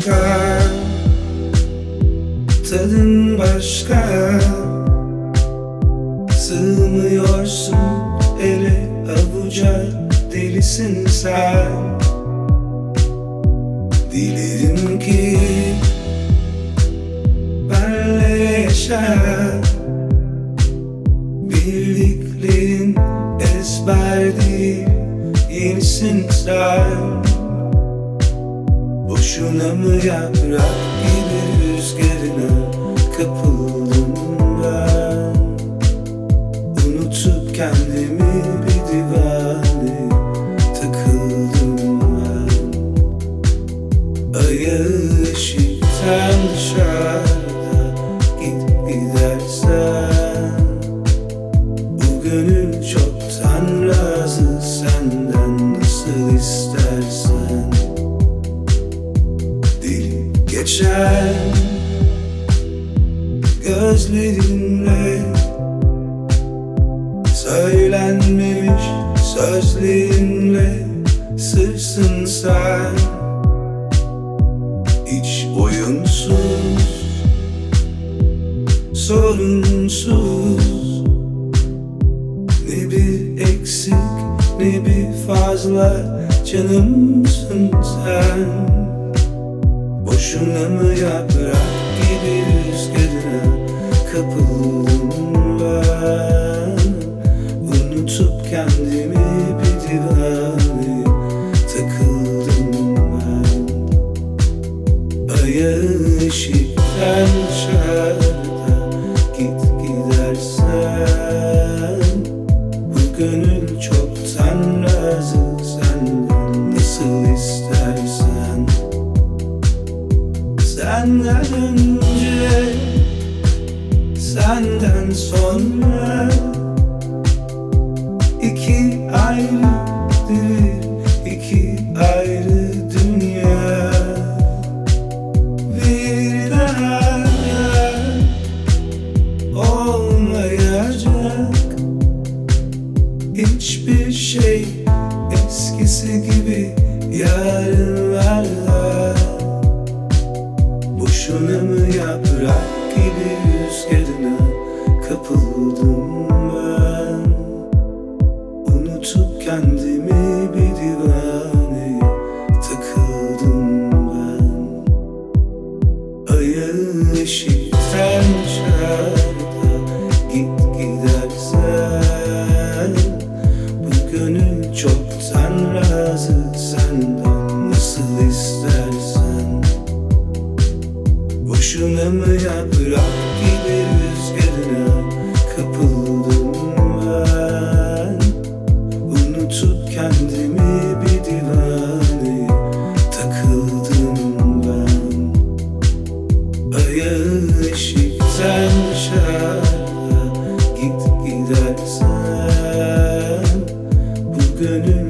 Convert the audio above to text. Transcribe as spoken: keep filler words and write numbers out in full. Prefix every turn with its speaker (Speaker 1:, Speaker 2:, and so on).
Speaker 1: başka, tadın başka. Sığmıyorsun ele avuca, delisin sen. Dilerim ki benle yaşa, bildiklerin ezber değil, yenisin sen. Boşuna mı yaprak gibi rüzgarına kapıldım ben? Unutup kendimi bir divane takıldım ben. Ayağı ışıktan dışarıda git gidersen, bu gönül çoktan razı senden, nasıl istersen. Deli geçer gözlerinle, söylenmemiş sözlerinle sırsın sen. Hiç oyunsuz, sorunsuz, ne bir eksik ne bir fazla canımsın sen. Boşuna mı yaprak gibi rüzgarına kapıldım ben? Unutup kendimi bir divane takıldım ben. Ayağı ışıktan dışarıda git gidersen, bu gönül çoktan razı senden, nasıl istersen. Senden önce, senden sonra, iki ayrı devir, iki ayrı dünya. Bir daha olmayacak hiçbir şey eskisi gibi yarınlarda. Boşuna mı yaprak gibi rüzgarına kapıldım ben? Unutup kendimi bir divane takıldım ben. Ayağı ışıktan dışarıda git gidersen, bu gönül çoktan razı senden, nasıl istersen. Boşuna mı yaprak gibi rüzgarına kapıldım ben? Unutup kendimi bir divane takıldım ben. Ayağı ışıktan dışarıda git gidersen, bu gönül